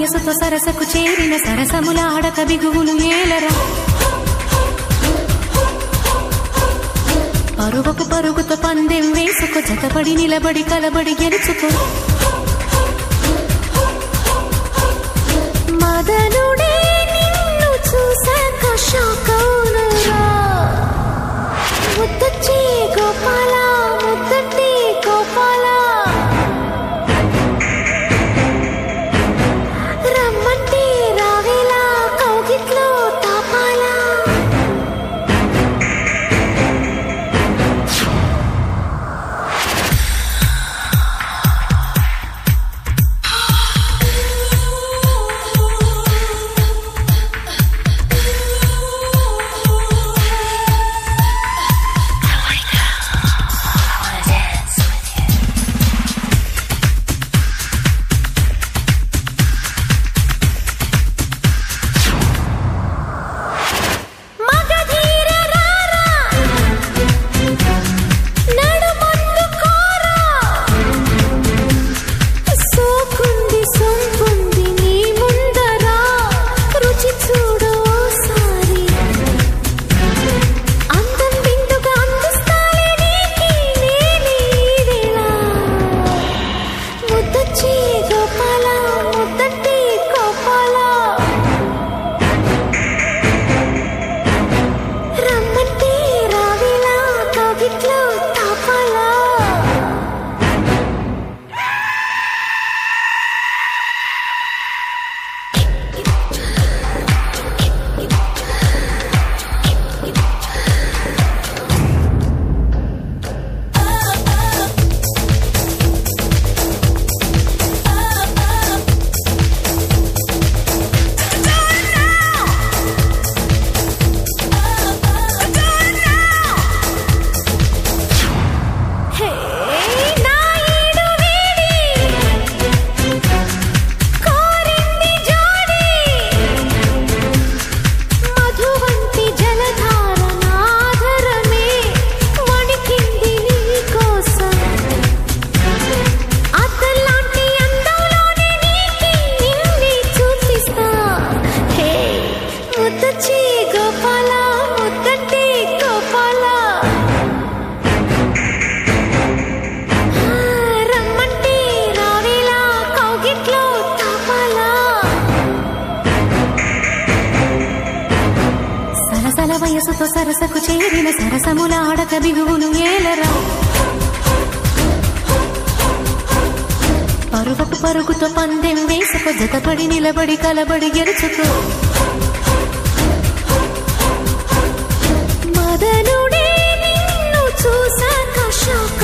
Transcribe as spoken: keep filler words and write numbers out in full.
వయసుతో సరసకు చేరిన సరసముల ఆడక బిగువులు ఏలరా పరువకు పరుగుతో పందెం వేసుకో జతపడి నిలబడి కలబడి గెలుచుకో మదనుడే నిన్ను చూసాక షాకౌనురా ముద్దొచ్చి గోపాల ముద్దటి గోపాల రమ్మంటే రావేలా కౌగిట్లో తాపాల వయసుతో సరసకు చేరిన సరసముల ఆడక బిగువులు ఏలరా పరువకు పరుగుతో పందెం వేసుకో జతపడి నిలబడి కలబడి గెలుచుకో మదనుడే నిన్ను చూసాక షాక్